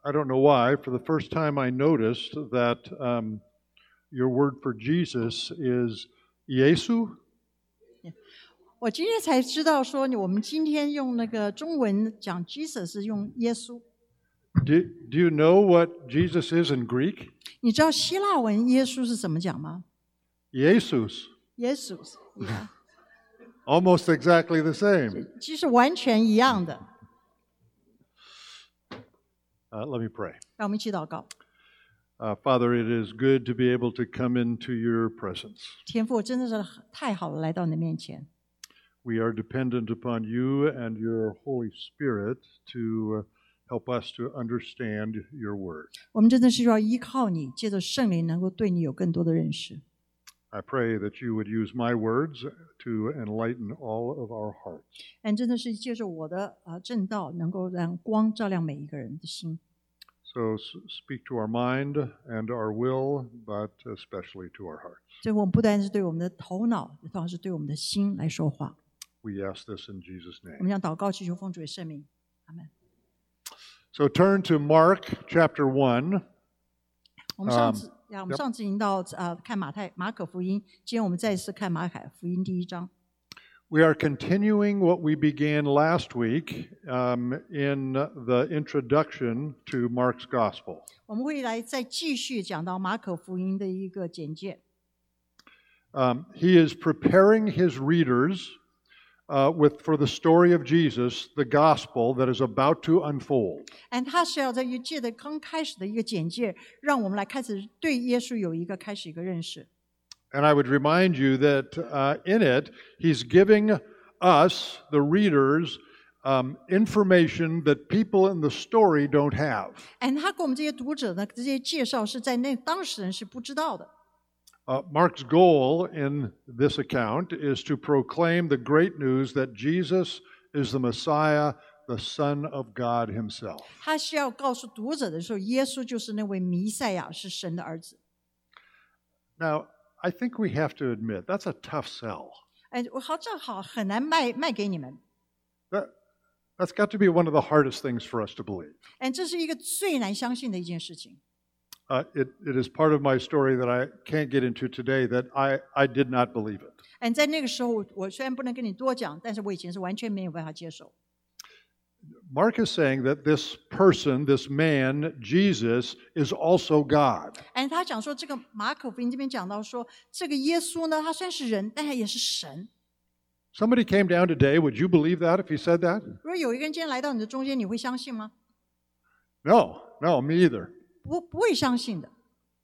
I don't know why, for the first time I noticed that your word for Jesus is Yesu. 我今天才知道说，我们今天用那个中文讲 Jesus 是用耶稣。 Do you know what Jesus is in Greek? 你知道希腊文耶稣是怎么讲吗？ Jesus. 耶稣， Almost exactly the same. 其实完全一样的。 Let me pray. 让我们一起祷告。 Father, it is good to be able to come into your presence. 天父真的是太好了，来到你的面前。 We are dependent upon you and your Holy Spirit to help us to understand your word. 我们真的是要依靠你，借着圣灵能够对你有更多的认识。 I pray that you would use my words to enlighten all of our hearts. 真的是借着我的正道，能够让光照亮每一个人的心。 So speak to our mind and our will, but especially to our hearts. 所以我们不单是对我们的头脑，同样是对我们的心来说话。 We ask this in Jesus' 我 name. 们将祷告祈求奉主的圣名，阿门。 So turn to Mark chapter 1. 我们上次已经到看马可福音，今天我们再一次看马可福音第1章。 We are continuing what we began last week in the introduction to Mark's Gospel. 我们会来再继续讲到马可福音的一个简介。 He is preparing his readers for the story of Jesus, the gospel that is about to unfold. 他是要在借的刚开始的一个简介，让我们来开始对耶稣有一个认识。 And I would remind you that in it, he's giving us, the readers, information that people in the story don't have. 他给我们这些读者呢，这些介绍是在当时人是不知道的。 Mark's goal in this account is to proclaim the great news that Jesus is the Messiah, the Son of God himself. 他是要告诉读者的时候，耶稣就是那位弥赛亚，是神的儿子。 Now, I think we have to admit, that's a tough sell. 这好很难卖给你们。 That's got to be one of the hardest things for us to believe. 这是一个最难相信的一件事情。 It is part of my story that I can't get into today that I did not believe it. 在那个时候，我虽然不能跟你多讲，但是我以前是完全没有办法接受。 Mark is saying that this person, this man, Jesus, is also God. 他讲说，这个马可福音这边讲到说，这个耶稣呢，他虽然是人，但他也是神。 Somebody came down today, would you believe that if he said that? 如果有一个人今天来到你的中间，你会相信吗？ No, me either. 不会相信的。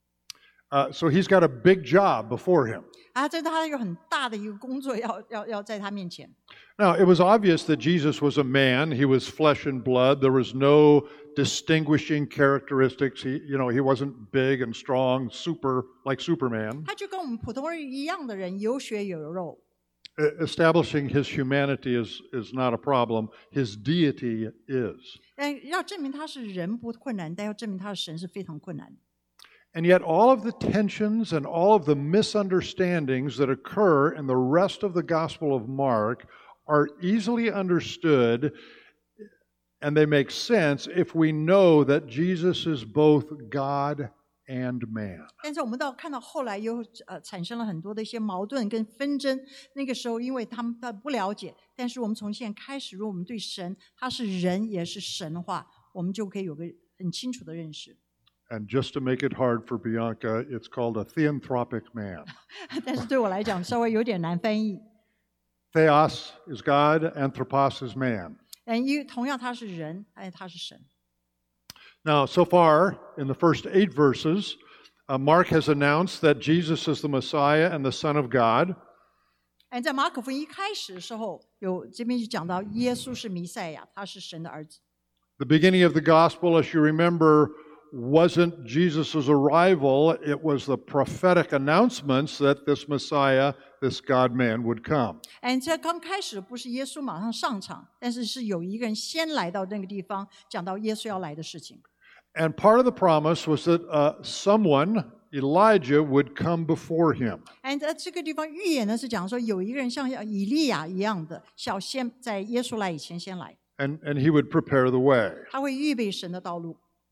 So he's got a big job before him. 他有很大的一个工作要在他面前。 Now, it was obvious that Jesus was a man. He was flesh and blood. There was no distinguishing characteristics. He wasn't big and strong, like Superman. 他就跟我们普通人一样的人，有血有肉。 Establishing his humanity is not a problem. His deity is. 要证明他是人不困难，但要证明他是神是非常困难的。 And yet all of the tensions and all of the misunderstandings that occur in the rest of the Gospel of Mark are easily understood, and they make sense if we know that Jesus is both God and man. 但是我们看到后来又产生了很多的一些矛盾跟纷争。那个时候，因为他们不了解，但是我们从现在开始，如果我们对神他是人也是神的话，我们就可以有个很清楚的认识。 And just to make it hard for Bianca, it's called a theanthropic man. 但是对我来讲，稍微有点难翻译。 Theos is God, anthropos is man. 因为同样他是人，他是神。 Now, so far, in the first 8 verses, Mark has announced that Jesus is the Messiah and the Son of God. 在马可福音一开始的时候，这边就讲到耶稣是弥赛亚，他是神的儿子。 The beginning of the gospel, as you remember, wasn't Jesus' arrival. It was the prophetic announcements that this Messiah, this God-man, would come. 这刚开始不是耶稣马上上场，但是是有一个人先来到那个地方，讲到耶稣要来的事情。 And part of the promise was that someone, Elijah, would come before him. 这个地方预言呢是讲说，有一个人像以利亚一样的小先，在耶稣来以前先来。 And he would prepare the way. 他会预备神的道路。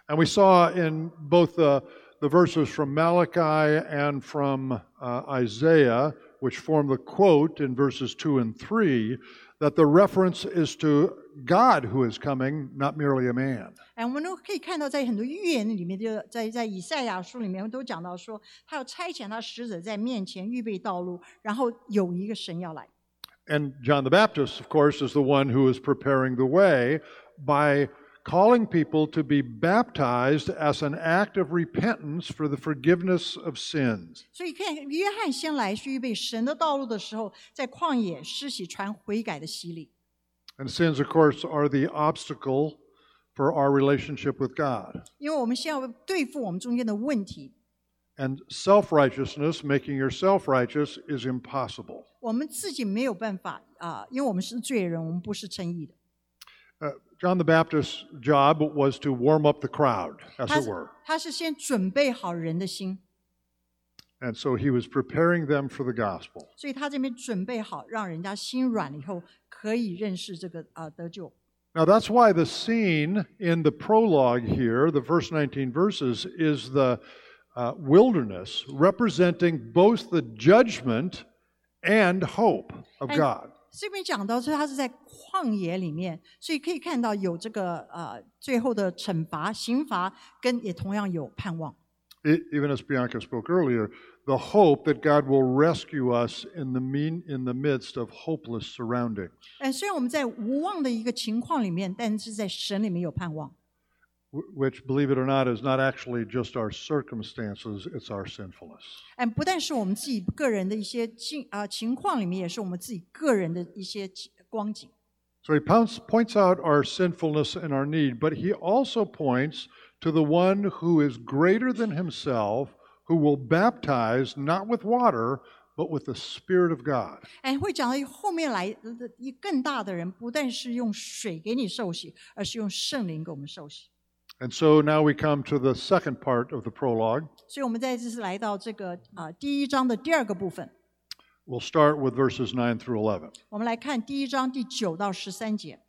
And we saw in both the verses from Malachi and from Isaiah, which form the quote in verses 2 and 3, that the reference is to God who is coming, not merely a man. 我们都可以看到，在很多预言里面，就在以赛亚书里面都讲到说，他要差遣他使者在面前预备道路，然后有一个神要来。 And John the Baptist, of course, is the one who is preparing the way by calling people to be baptized as an act of repentance for the forgiveness of sins. 所以看约翰先来去预备神的道路的时候，在旷野施洗传悔改的洗礼。 And sins, of course, are the obstacle for our relationship with God. 因为我们先要对付我们中间的问题。 And self-righteousness, making yourself righteous, is impossible. 我们自己没有办法因为我们是罪人，我们不是称义的。 John the Baptist's job was to warm up the crowd, as it were. 他是先准备好人的心。 And so he was preparing them for the gospel. 所以他这边准备好，让人家心软了以后，可以认识这个得救。 Now that's why the scene in the prologue here, the first 19 verses, is the wilderness, representing both the judgment and hope of God. 这边讲到说他是在旷野里面，所以可以看到有这个最后的惩罚、刑罚，跟也同样有盼望。 Even as Bianca spoke earlier, the hope that God will rescue us in the midst of hopeless surroundings. 虽然我们在无望的一个情况里面，但是在神里面有盼望。 Which, believe it or not, is not actually just our circumstances, it's our sinfulness. 不但是我们自己个人的一些情况里面，也是我们自己个人的一些光景。 So he points out our sinfulness and our need, but he also points to the one who is greater than himself, who will baptize not with water, but with the Spirit of God. 会讲到后面来的更大的人，不但是用水给你受洗，而是用圣灵给我们受洗。 And so now we come to the second part of the prologue. 所以我们在这次来到这个第一章的第二个部分。 We'll start with verses 9 through 11. 我们来看第一章第9到13节。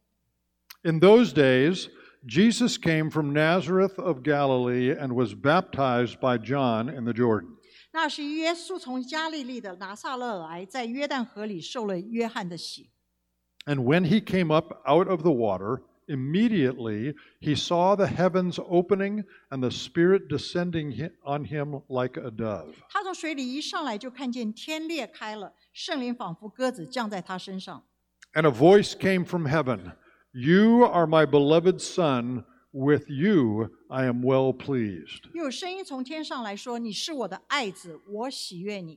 In those days, Jesus came from Nazareth of Galilee and was baptized by John in the Jordan. 那时耶稣从加利利的拿撒勒来，在约旦河里受了约翰的洗。 And when he came up out of the water, immediately he saw the heavens opening and the Spirit descending on him like a dove. 他从水里一上来，就看见天裂开了，圣灵仿佛鸽子降在他身上。 And a voice came from heaven, "You are my beloved Son, with you I am well pleased." 又有声音从天上来说：“你是我的爱子，我喜悦你。”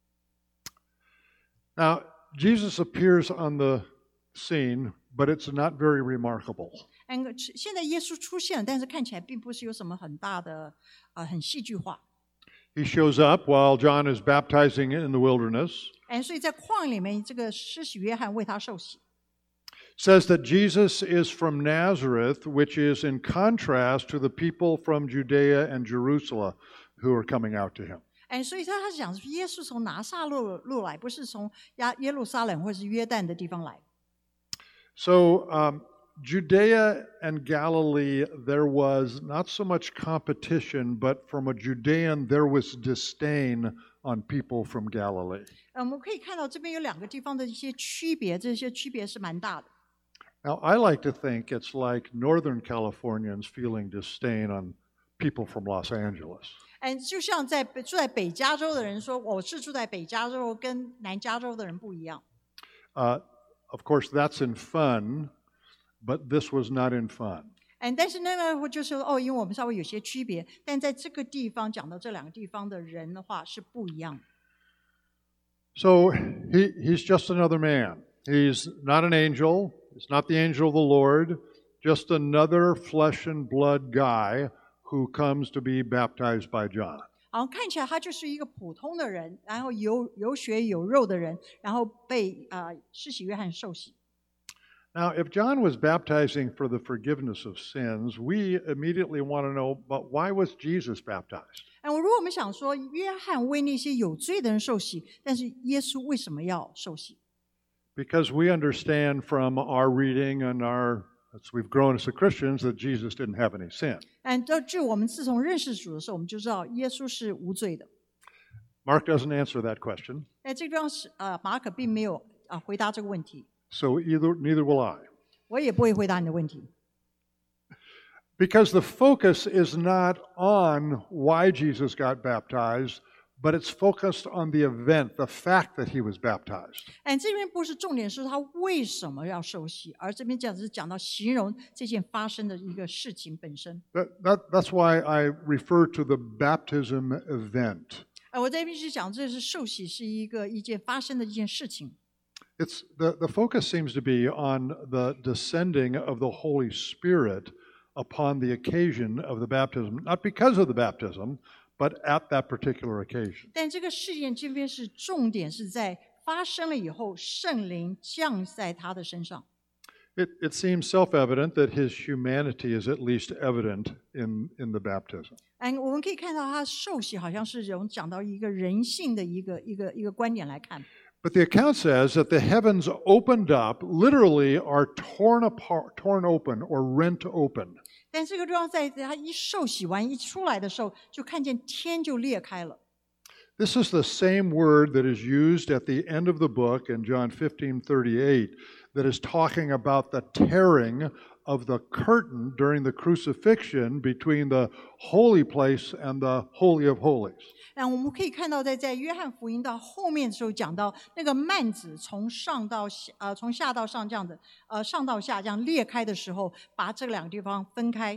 Now, Jesus appears on the scene, but it's not very remarkable. 现在耶稣出现了，但是看起来并不是有什么很大的很戏剧化。 He shows up while John is baptizing in the wilderness. 所以在旷野里面，这个施洗约翰为他受洗。 Says that Jesus is from Nazareth, which is in contrast to the people from Judea and Jerusalem who are coming out to him. 所以他讲耶稣从拿撒勒路来，不是从耶路撒冷或是约旦的地方来。 So, Judea and Galilee, there was not so much competition, but from a Judean, there was disdain on people from Galilee. 我们可以看到这边有两个地方的一些区别，这些区别是蛮大的。 Now, I like to think it's like Northern Californians feeling disdain on people from Los Angeles. 就像住在北加州的人说，我是住在北加州，跟南加州的人不一样。 Of course, that's in fun, but this was not in fun. 但是呢，就是因为我们稍微有些区别，但在这个地方讲到这两个地方的人的话是不一样的。 So he's just another man. He's not an angel. He's not the angel of the Lord. Just another flesh and blood guy who comes to be baptized by John. 看起来他就是一个普通的人，然后有血有肉的人，然后被施洗约翰受洗。 Now, if John was baptizing for the forgiveness of sins, we immediately want to know, but why was Jesus baptized? 如果我们想说约翰为那些有罪的人受洗，但是耶稣为什么要受洗？ Because we understand from our reading and our as we've grown as Christians, that Jesus didn't have any sin. 据我们自从认识主的时候，我们就知道耶稣是无罪的。 Mark doesn't answer that question, 这个地方是马可并没有回答这个问题， so neither will I. 我也不会回答你的问题。 Because the focus is not on why Jesus got baptized, but it's focused on the event, the fact that he was baptized. 这边不是重点是他为什么要受洗，而这边是讲到形容这件发生的一个事情本身。 That's why I refer to the baptism event. 我这边是讲这是受洗是一件发生的一件事情。 It's the focus seems to be on the descending of the Holy Spirit upon the occasion of the baptism, not because of the baptism, but at that particular occasion. 但这个事件这边是重点是在发生了以后，圣灵降在他的身上。 It seems self-evident that his humanity is at least evident in the baptism. 我们可以看到他受洗好像是讲到一个人性的一个观点来看。 But the account says that the heavens opened up, literally are torn open or rent open. 但这个地方在他一受洗完一出来的时候，就看见天就裂开了。 This is the same word that is used at the end of the book in John 15:38 that is talking about the tearing of the curtain during the crucifixion between the holy place and the Holy of Holies. 我们可以看到在约翰福音到后面的时候讲到那个幔子从上到下从下到上这样的上到下这样裂开的时候，把这两个地方分开。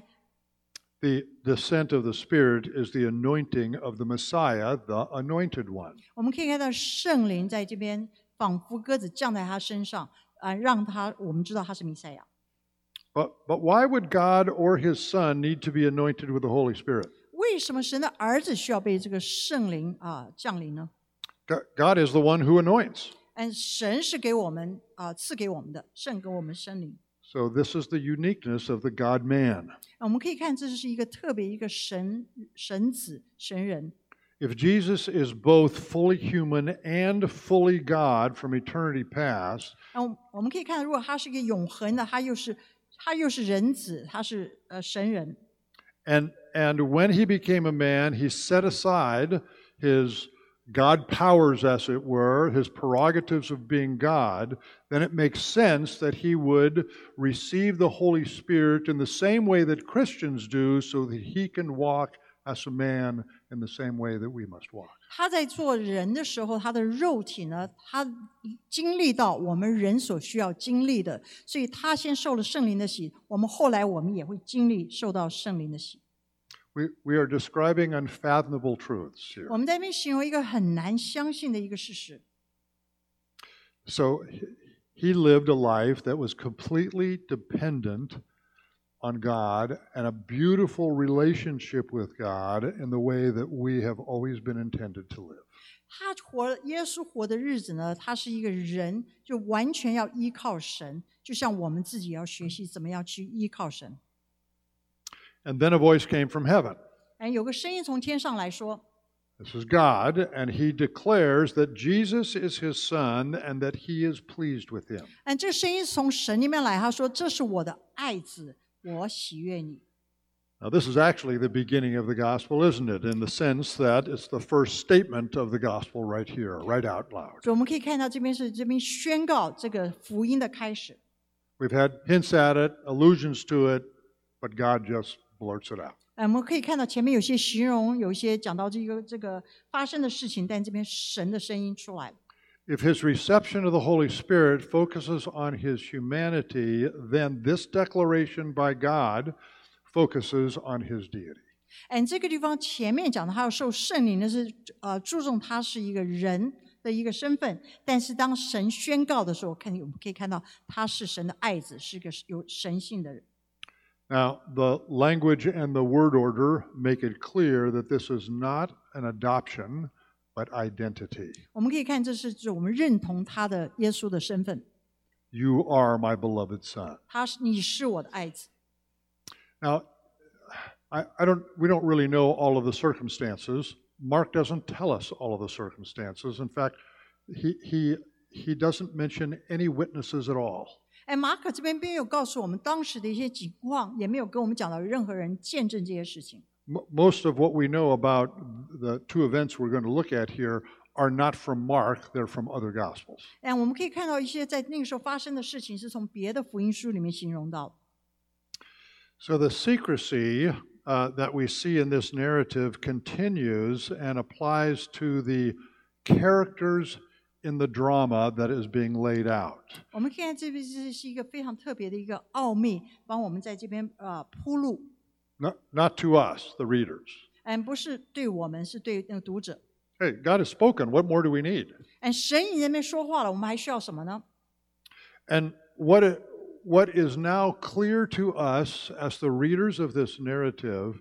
The descent of the Spirit is the anointing of the Messiah, the anointed one. 我们可以看到圣灵在这边仿佛鸽子降在他身上，让我们知道他是弥赛亚。 But why would God or his Son need to be anointed with the Holy Spirit? 为什么神的儿子需要被这个圣灵降临呢？ God is the one who anoints. 神是给我们赐给我们的，圣给我们圣灵。 So this is the uniqueness of the God-man. 我们可以看，这是一个特别一个神子神人。 If Jesus is both fully human and fully God from eternity past, 我们可以看，如果他是一个永恒的，他又是人子，他是神人。 and when he became a man, he set aside his God powers, as it were, his prerogatives of being God, then it makes sense that he would receive the Holy Spirit in the same way that Christians do, so that he can walk as a man in the same way that we must walk. 他在做人的时候，他的肉体呢，他经历到我们人所需要经历的，所以他先受了圣灵的洗，后来我们也会经历受到圣灵的洗。 We are describing unfathomable truths here. 我们在那边形容一个很难相信的一个事实。 So he lived a life that was completely dependent on God and a beautiful relationship with God in the way that we have always been intended to live. 耶稣活的日子呢，他是一个人，就完全要依靠神，就像我们自己要学习怎么样去依靠神。 And then a voice came from heaven. 有个声音从天上来说 This is God, and he declares that Jesus is his son and that he is pleased with him. 这声音从神那边来，他说：“这是我的爱子，我喜悦你。” Now, this is actually the beginning of the gospel, isn't it? In the sense that it's the first statement of the gospel right here, right out loud. 所以我们可以看到这边宣告这个福音的开始。 We've had hints at it, allusions to it, but God just blurts it out. 我们可以看到前面有些形容，有一些讲到这个发生的事情，但这边神的声音出来了。 If his reception of the Holy Spirit focuses on his humanity, then this declaration by God focuses on his deity. 这个地方前面讲的他要受圣灵的是注重他是一个人的一个身份，但是当神宣告的时候，我们可以看到他是神的爱子，是个有神性的人。 Now, the language and the word order make it clear that this is not an adoption, but identity. 我们可以看，这是我们认同他的耶稣的身份。 You are my beloved son. 你是我的爱子。 Now, we don't really know all of the circumstances. Mark doesn't tell us all of the circumstances. In fact, he doesn't mention any witnesses at all. 马可这边并没有告诉我们当时的一些情况，也没有跟我们讲到任何人见证这些事情。 Most of what we know about the two events we're going to look at here are not from Mark, they're from other Gospels. 我们可以看到一些在那个时候发生的事情，是从别的福音书里面形容到的。 So the secrecy that we see in this narrative continues and applies to the characters in the drama that is being laid out. 我们看这边是一个非常特别的一个奥秘，帮我们在这边铺路。 Not to us, the readers. 不是对我们，是对那个读者。 Hey, God has spoken. What more do we need? 神已经在那边说话了，我们还需要什么呢？ And what is now clear to us as the readers of this narrative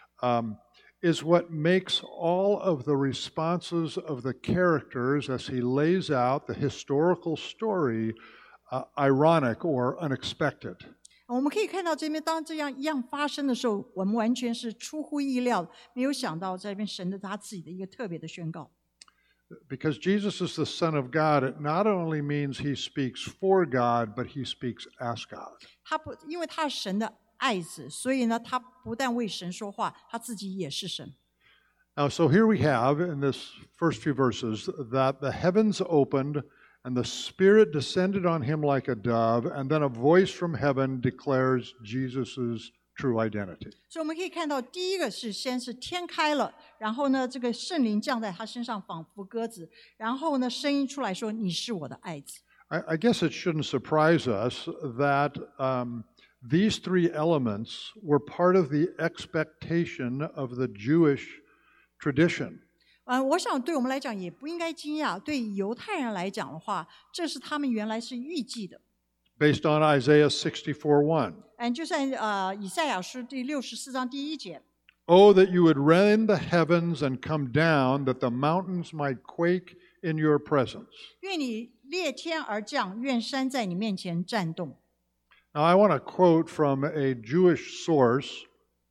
is what makes all of the responses of the characters as he lays out the historical story ironic or unexpected. 我们可以看到这边，当这样一样发生的时候，我们完全是出乎意料，没有想到这边神的他自己的一个特别的宣告。 Because Jesus is the Son of God, it not only means he speaks for God, but he speaks as God. 因为他是神的爱子，所以呢，他不但为神说话，他自己也是神。 Now, so here we have in this first few verses that the heavens opened and the Spirit descended on him like a dove, and then a voice from heaven declares Jesus' true identity. 所以我们可以看到，第一个是先是天开了，然后呢，这个圣灵降在他身上，仿佛鸽子，然后呢，声音出来说：“你是我的爱子。” I guess it shouldn't surprise us that these three elements were part of the expectation of the Jewish tradition. 我想对我们来讲也不应该惊讶，对犹太人来讲的话，这是他们原来是预计的。 Based on Isaiah 64:1. 就像以赛亚书第64章第1节。 Oh, that you would rend the heavens and come down, that the mountains might quake in your presence. 愿你裂天而降，愿山在你面前颤动。 Now, I want to quote from a Jewish source,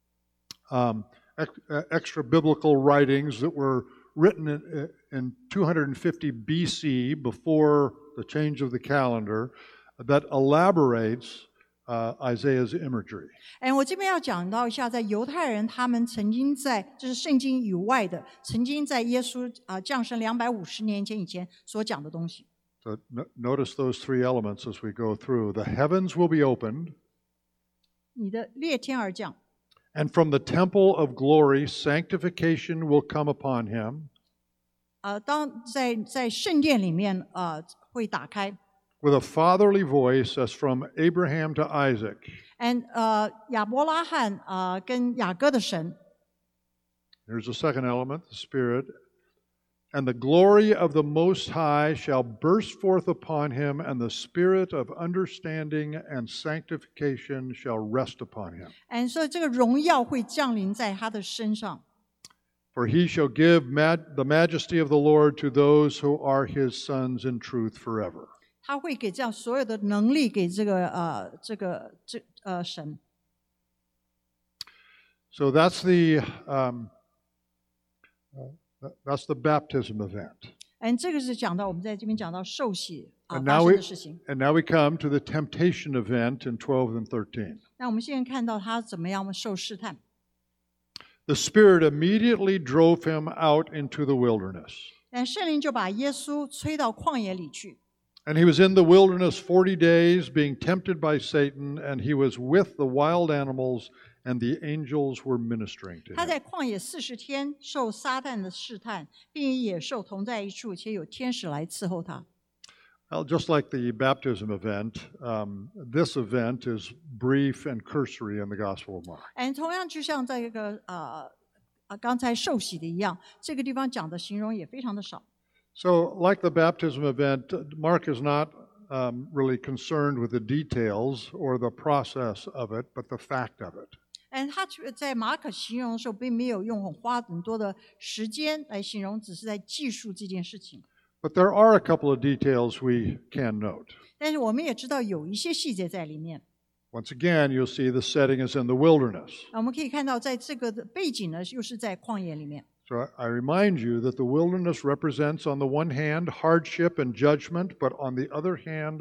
extra biblical writings that were written in 250 BC, before the change of the calendar, that elaborates Isaiah's imagery. 我这边要讲到一下，在犹太人他们曾经在，就是圣经以外的，曾经在耶稣降生250年以前所讲的东西。 So notice those three elements as we go through. The heavens will be opened. 你的裂天而降。 And from the temple of glory, sanctification will come upon him. 当在圣殿里面会打开。 With a fatherly voice as from Abraham to Isaac. 亚伯拉罕跟雅各的神。 Here's the second element, the Spirit. And the glory of the Most High shall burst forth upon him, and the spirit of understanding and sanctification shall rest upon him. 所以这个荣耀会降临在他的身上。 For he shall give the majesty of the Lord to those who are his sons in truth forever. 他会给这样所有的能力给这个神。 So that's the baptism event. 这个是讲到我们在这边讲到受洗发生的事情。 And now we come to the temptation event in 12 and 13. 那我们现在看到他怎么样受试探。 The Spirit immediately drove him out into the wilderness. 圣灵就把耶稣催到旷野里去。 And he was in the wilderness 40 days, being tempted by Satan, and he was with the wild animals, and the angels were ministering to him. 他在旷野40天，受撒旦的试探，并与野兽同在一处，且有天使来伺候他。 Well, just like the baptism event, this event is brief and cursory in the Gospel of Mark. 同样就像在这个刚才受洗的一样，这个地方讲的形容也非常的少。 So, like the baptism event, Mark is not really concerned with the details or the process of it, but the fact of it. 他在马可形容的时候，并没有花很多的时间来形容，只是在记述这件事情。 But there are a couple of details we can note. 但是我们也知道有一些细节在里面。 Once again, you'll see the setting is in the wilderness. 我们可以看到，在这个的背景呢，又是在旷野里面。 So I remind you that the wilderness represents, on the one hand, hardship and judgment, but on the other hand,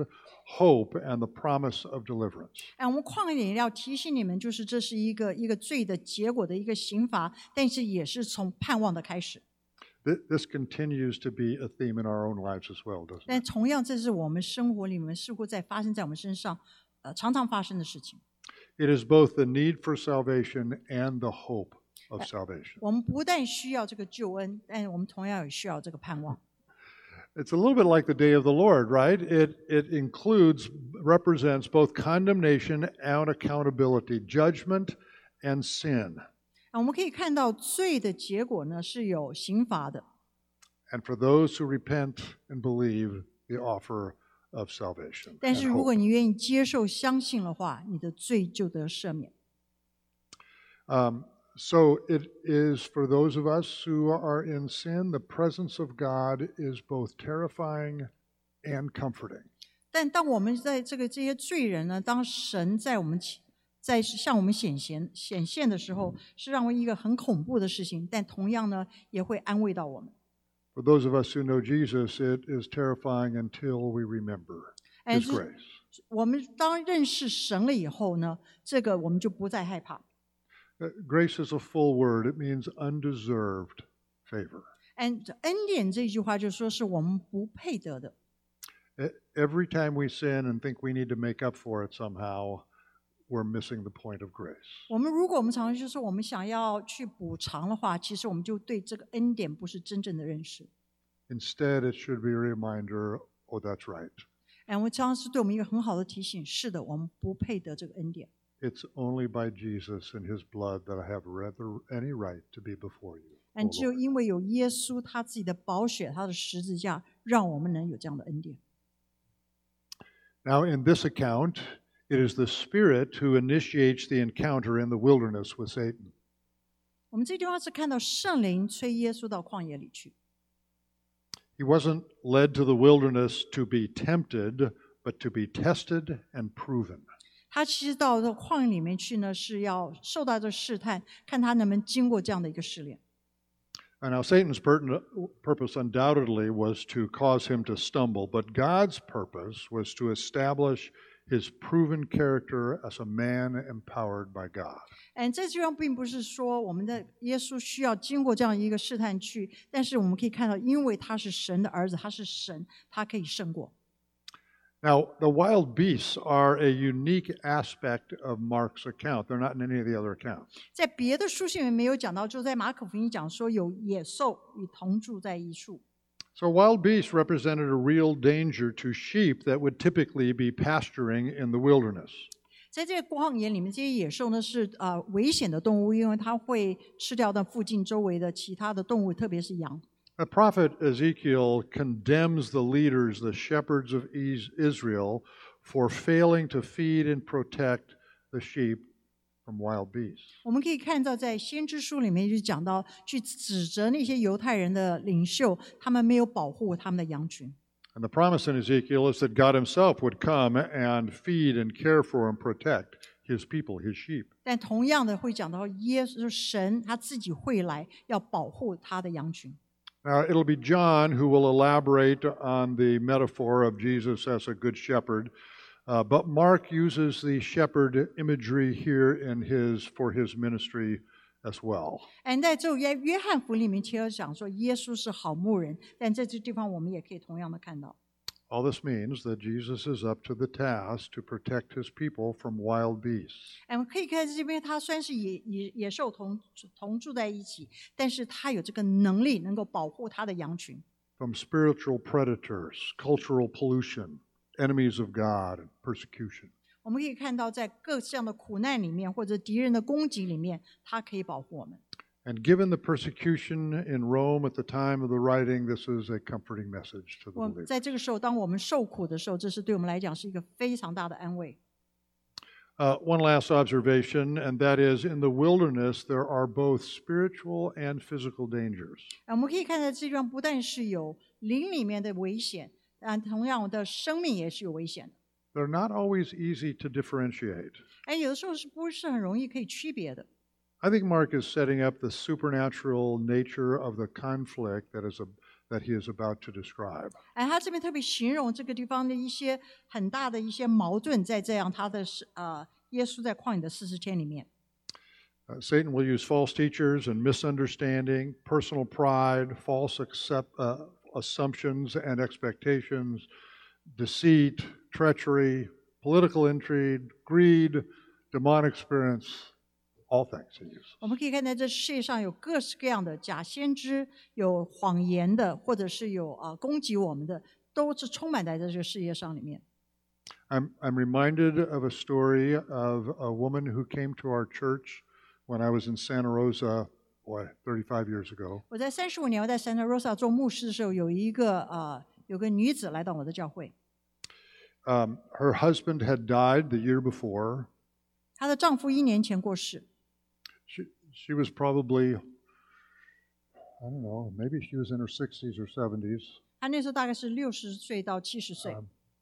hope and the promise of deliverance. 我们旷野要提醒你们，就是这是一个罪的结果的一个刑罚，但是也是从盼望的开始。 This continues to be a theme in our own lives as well, doesn't 但 it? 同样，这是我们生活里面似乎发生在我们身上，常常发生的事情。 It is both the need for salvation and the hope of salvation. 我们不但需要这个救恩，但我们同样也需要这个盼望。 It's a little bit like the day of the Lord, right? It represents both condemnation and accountability, judgment and sin. 我们可以看到罪的结果呢是有刑罚的， And for those who repent and believe, the offer of salvation 但 and 是如果 hope. 你愿意接受、相信的话，你的罪就得赦免。 So it is for those of us who are in sin, the presence of God is both terrifying and comforting. 但当我们在这些罪人呢，当神在我们向我们显现的时候，是让我一个很恐怖的事情，但同样呢，也会安慰到我们。 For those of us who know Jesus, it is terrifying until we remember His grace. 我们当认识神了以后呢，这个我们就不再害怕。 Grace is a full word. It means undeserved favor. 恩典这句话就说是我们不配得的。 Every time we sin and think we need to make up for it somehow, we're missing the point of grace. 我们常常就说我们想要去补偿的话，其实我们就对这个恩典不是真正的认识。 Instead, it should be a reminder, oh, that's right. 我常常是对我们一个很好的提醒，是的，我们不配得这个恩典。 It's only by Jesus and His blood that I have any right to be before you. 只有因为有耶稣他自己的宝血，他的十字架，让我们能有这样的恩典。 Now, in this account, it is the Spirit who initiates the encounter in the wilderness with Satan. 我们这地方是看到圣灵催耶稣到旷野里去。 He wasn't led to the wilderness to be tempted, but to be tested and proven. 他其实到旷野里面去呢，是要受到这试探，看他能不能经过这样的一个试炼。 And now, Satan's purpose undoubtedly was to cause him to stumble, but God's purpose was to establish his proven character as a man empowered by God. 这地方并不是说我们的耶稣需要经过这样一个试探去，但是我们可以看到，因为他是神的儿子，他是神，他可以胜过。 Now, the wild beasts are a unique aspect of Mark's account. They're not in any of the other accounts. 在别的书信里面没有讲到，就在马可福音讲说有野兽与同住在一处。 So wild beasts represented a real danger to sheep that would typically be pasturing in the wilderness. 在这个旷野里面，这些野兽呢是危险的动物，因为它会吃掉那附近周围的其他的动物，特别是羊。 The prophet Ezekiel condemns the leaders, the shepherds of Israel, for failing to feed and protect the sheep from wild beasts. 我们可以看到，在先知书里面就讲到，去指责那些犹太人的领袖，他们没有保护他们的羊群。 And the promise in Ezekiel is that God Himself would come and feed and care for and protect His people, His sheep. 但同样的会讲到耶稣神他自己会来，要保护他的羊群。 Now, it'll be John who will elaborate on the metaphor of Jesus as a good shepherd, but Mark uses the shepherd imagery here for his ministry as well. 在这约翰福音里面，其实讲说耶稣是好牧人，但在这地方我们也可以同样的看到。 All this means that Jesus is up to the task to protect His people from wild beasts. 我们可以看这边，他虽然是野兽同住在一起，但是他有这个能力，能够保护他的羊群。 From spiritual predators, cultural pollution, enemies of God, and persecution. 我们可以看到，在各项的苦难里面，或者敌人的攻击里面，他可以保护我们。 And given the persecution in Rome at the time of the writing, this is a comforting message to the believer. 在这个时候，当我们受苦的时候，这是对我们来讲是一个非常大的安慰。 One last observation, and that is in the wilderness, there are both spiritual and physical dangers. 我们可以看到这地方不但是有灵里面的危险，同样我的生命也是有危险的。 They're not always easy to differentiate. 有的时候是不是很容易可以区别的？ I think Mark is setting up the supernatural nature of the conflict that that he is about to describe. 哎，他这边特别形容这个地方的一些很大的一些矛盾，在这样他的耶稣在旷野的40天里面。 Satan will use false teachers and misunderstanding, personal pride, false assumptions and expectations, deceit, treachery, political intrigue, greed, demonic spirits, all things he uses. 我们可以看到，这世界上有各式各样的假先知，有谎言的，或者是有攻击我们的，都是充满在这个世界上里面。 I'm reminded of a story of a woman who came to our church when I was in Santa Rosa, 35 years ago. 我在35年我在 Santa Rosa 做牧师的时候，有个女子来到我的教会。 Her husband had died the year before. 她的丈夫1年前过世。 She was probably, I don't know, maybe she was in her 60s or 70s. 她那时候大概是60岁到70岁。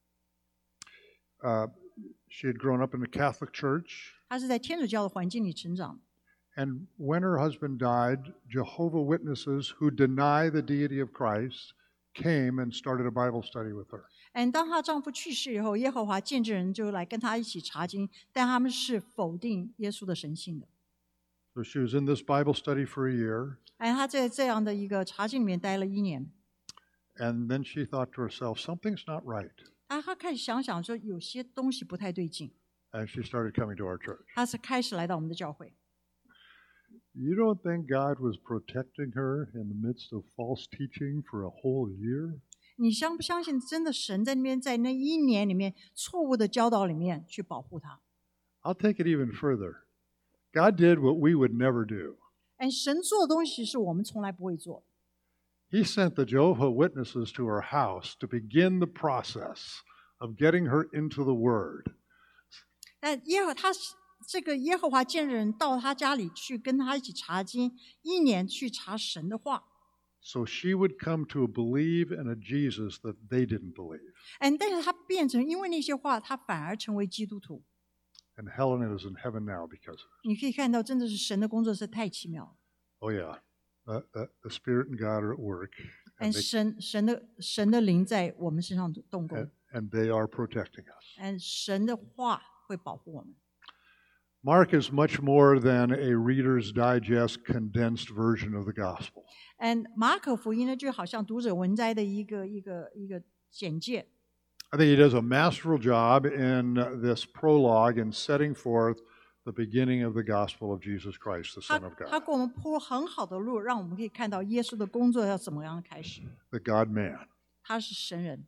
She had grown up in the Catholic Church. 她是在天主教的环境里成长。 And when her husband died, Jehovah's Witnesses who deny the deity of Christ came and started a Bible study with her. 当她丈夫去世以后，耶和华见证人就来跟她一起查经，但他们是否定耶稣的神性的。 So she was in this Bible study for a year. 她在这样的一个查经里面待了1年。 And then she thought to herself, something's not right. 她开始想想说，有些东西不太对劲。 And she started coming to our church. 她是开始来到我们的教会。 You don't think God was protecting her in the midst of false teaching for a whole year? 你相不相信真的神在那边在那1年里面错误的教导里面去保护她？ I'll take it even further. God did what we would never do. 神做的东西是我们从来不会做。 He sent the Jehovah's Witnesses to her house to begin the process of getting her into the Word. 但这个耶和华见证人到他家里去跟他一起查经，1年去查神的话。 So she would come to believe in a Jesus that they didn't believe. 但是他变成因为那些话，他反而成为基督徒。 And Helen is in heaven now because of it. 你可以看到，真的是神的工作是太奇妙了。 Oh yeah, the Spirit and God are at work. And 神的灵在我们身上动工。 And they are protecting us. 神的话会保护我们。 Mark is much more than a Reader's Digest condensed version of the gospel. 马可福音呢，就好像读者文摘的一个简介。 I think he does a masterful job in this prologue in setting forth the beginning of the gospel of Jesus Christ, the Son of 他 God, 给我们铺很好的路，让我们可以看到耶稣的工作要怎么样开始。 the God-man. 他是神人。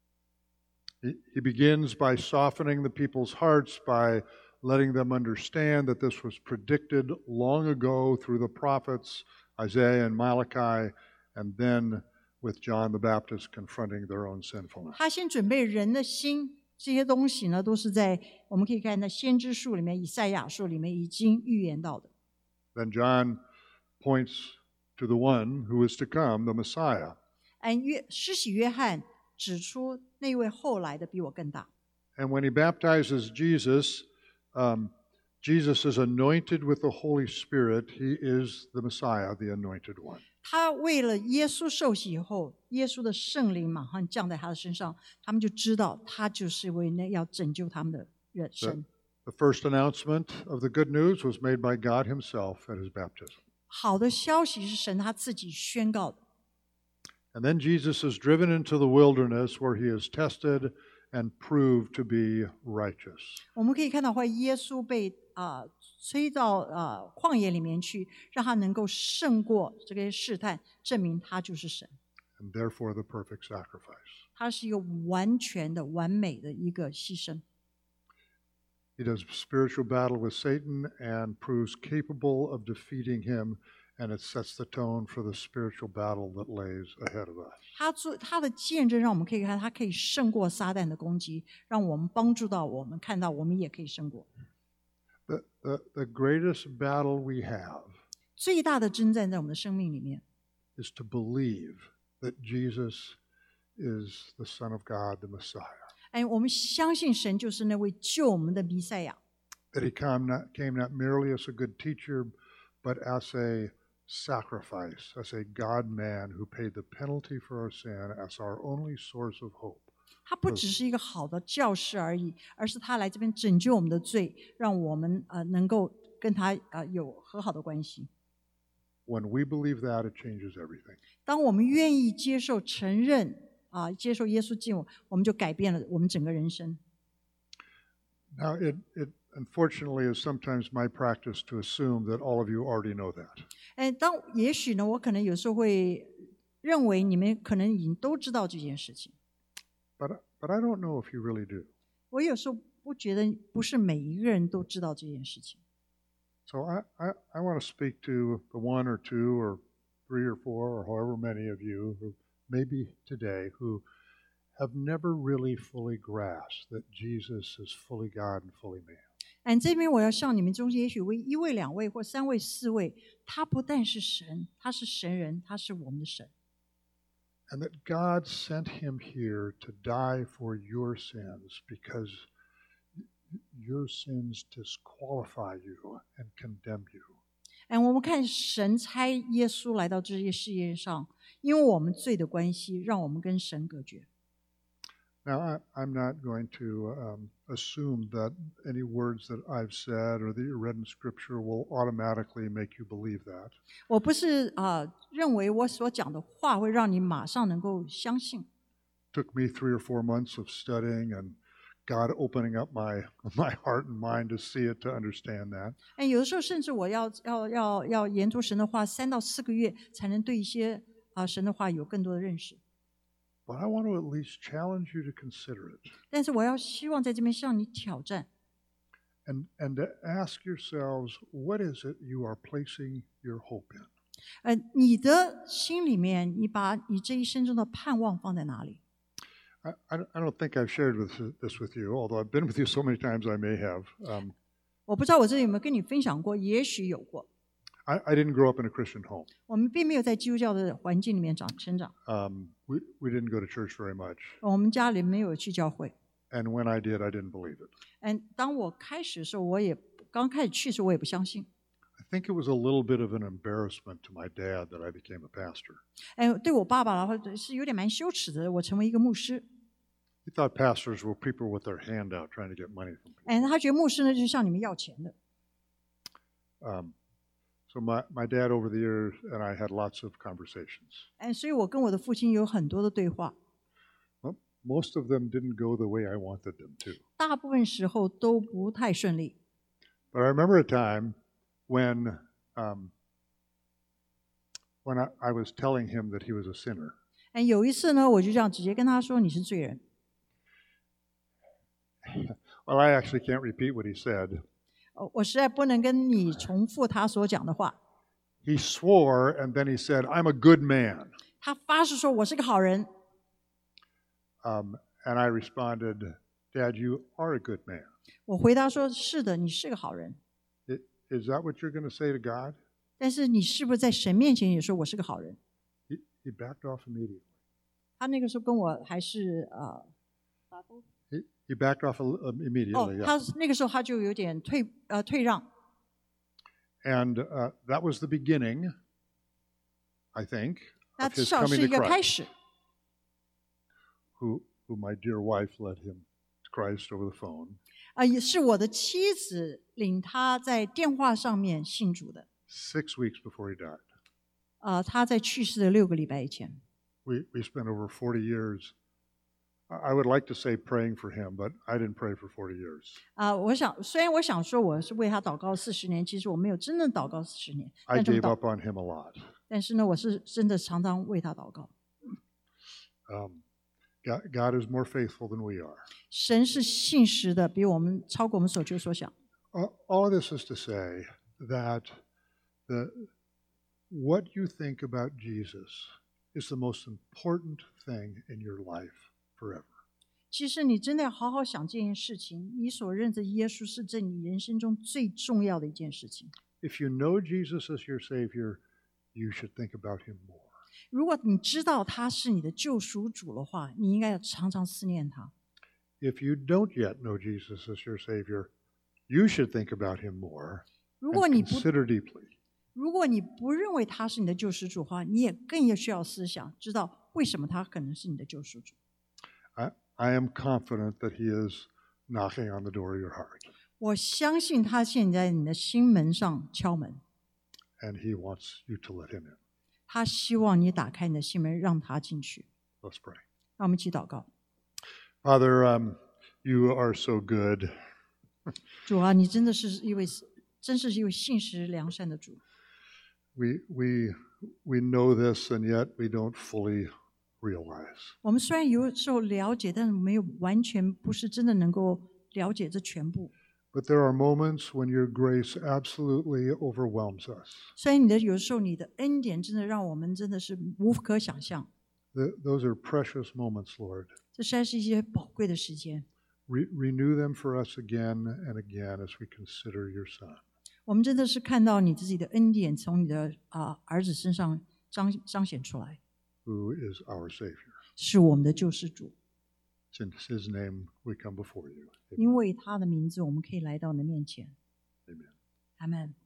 He begins by softening the people's hearts by letting them understand that this was predicted long ago through the prophets Isaiah and Malachi, and then with John the Baptist confronting their own sinfulness. 他先准备人的心，这些东西呢，都是在我们可以看到先知书里面、以赛亚书里面已经预言到的。 Then John points to the one who is to come, the Messiah. 施洗约翰指出那位后来的比我更大。 And when he baptizes Jesus, Jesus is anointed with the Holy Spirit. He is the Messiah, the anointed one. 他为了耶稣受洗以后，耶稣的圣灵马上降在他的身上，他们就知道他就是为那要拯救他们的人生。 The first announcement of the good news was made by God himself at his baptism. 好的消息是神他自己宣告的。 And then Jesus is driven into the wilderness where he is tested and proved to be righteous. 我们可以看到，耶稣被催到旷野里面去，让他能够胜过这个试探，证明他就是神。 And therefore the perfect sacrifice. 他是一个完全的、完美的一个牺牲。 He does spiritual battle with Satan and proves capable of defeating him, and it sets the tone for the spiritual battle that lays ahead of us. 他的见证让我们可以看，他可以胜过撒旦的攻击，让我们帮助到我们看到我们也可以胜过。 The greatest battle we have 最大的征战在我们的生命里面 is to believe that Jesus is the Son of God, the Messiah. 我们相信神就是那位救我们的弥赛亚。 That he came not merely as a good teacher, but as a sacrifice, as a God-man who paid the penalty for our sin as our only source of hope. 他不只是一个好的教师而已，而是他来这边拯救我们的罪，让我们能够跟他有和好的关系。 When we believe that, it changes everything. 当我们愿意接受、承认接受耶稣进入，我们就改变了我们整个人生。 Now, it unfortunately is sometimes my practice to assume that all of you already know that. 也许呢，我可能有时候会认为你们可能已经都知道这件事情。 But I don't know if you really do. 我有时候觉得不是每一个人都知道这件事情。 So I want to speak to the 1 or 2 or 3 or 4 or however many of you who maybe today who have never really fully grasped that Jesus is fully God and fully man. 这边我要向你们中间，也许为1位、2位或3位、4位，他不但是神，他是神人，他是我们的神。 And that God sent him here to die for your sins because your sins disqualify you and condemn you. 我们看神差耶稣来到这些世界上，因为我们罪的关系，让我们跟神隔绝。 Now, I'm not going to assume that any words that I've said or that you read in Scripture will automatically make you believe that. 我不是认为我所讲的话会让你马上能够相信。 Took me 3 or 4 months of studying and God opening up my heart and mind to see it, to understand that. 有的时候甚至我要研读神的话3到4个月，才能对一些神的话有更多的认识。 But I want to at least challenge you to consider it. 但是我希望在这边向你挑战。 And to ask yourselves, what is it you are placing your hope in? 你的心里面，你把你这一生中的盼望放在哪里？ I don't think I've shared this with you, although I've been with you so many times I may have. 我不知道我这里有没有跟你分享过，也许有过。 I didn't grow up in a Christian home. 我们并没有在基督教的环境里面成长。 We didn't go to church very much. 我们家里没有去教会。 And when I did, I didn't believe it. 当我开始的时候，刚开始去的时候，我也不相信。 I think it was a little bit of an embarrassment to my dad that I became a pastor. 对我爸爸的话是有点蛮羞耻的，我成为一个牧师。 He thought pastors were people with their hand out trying to get money from people. 他觉得牧师呢就是向你们要钱的。 So my dad over the years and I had lots of conversations. 所以我跟我的父亲有很多的对话。 Well, most of them didn't go the way I wanted them to. 大部分时候都不太顺利。 But I remember a time when I was telling him that he was a sinner. 有一次呢，我就这样直接跟他说：“你是罪人。” Well, I actually can't repeat what he said. 我实在不能跟你重复他所讲的话。 He swore and then he said, "I'm a good man." 他发誓说：“我是个好人。” And I responded, "Dad, you are a good man." 我回答说：“是的，你是个好人。” Is that what you're going to say to God? 但是你是不是在神面前也说我是个好人？ He backed off immediately. 他那个时候跟我还是 He backed off immediately. 他那个时候他就有点退让。 And that was the beginning, I think, 那 of 至 his 少是 coming 一个 to 开 Christ. 始。 Who my dear wife led him to Christ over the phone. 也是我的妻子领他在电话上面信主的。 6 weeks before he died. 他在去世的6个礼拜以前。 We spent over 40 years. I would like to say praying for him, but I didn't pray for 40 years. 虽然我想说我是为他祷告40年，其实我没有真正祷告40年。 I gave up on him a lot. 但是呢，我是真的常常为他祷告。 God is more faithful than we are. 神是信实的，比我们超过我们所求所想。 All of this is to say that what you think about Jesus is the most important thing in your life forever. 其实你真的要好好想这件事情，你所认识耶稣是在你人生中最重要的一件事情。 If you know Jesus as your Savior, you should think about Him more. 如果你知道他是你的救赎主的话，你应该要常常思念他。 If you don't yet know Jesus as your Savior, you should think about Him more and consider deeply. 如果你不认为他是你的救世主的话，你也更需要思想，知道为什么他可能是你的救世主。 I am confident that He is knocking on the door of your heart, 我相信他现在你的心门上敲门， and He wants you to let Him in. 他希望你打开你的心门，让他进去。 Let's pray. 让我们一起祷告。 Father, you are so good. 主啊，你真是一位信实良善的主。 We know this, and yet we don't fully realize. 我们虽然有时候了解，但是没有完全不是真的能够了解这全部。 But there are moments when your grace absolutely overwhelms us. 虽然有时候你的恩典真的让我们真的是无可想象， Those are precious moments, Lord. 这实在是一些宝贵的时间。 Renew them for us again and again as we consider your Son. 我们真的是看到你自己的恩典从你的儿子身上彰显出来， who is our Savior. 是我们的救世主。 It's in His name we come before you. 因为他的名字，我们可以来到你的面前。 Amen. 阿们。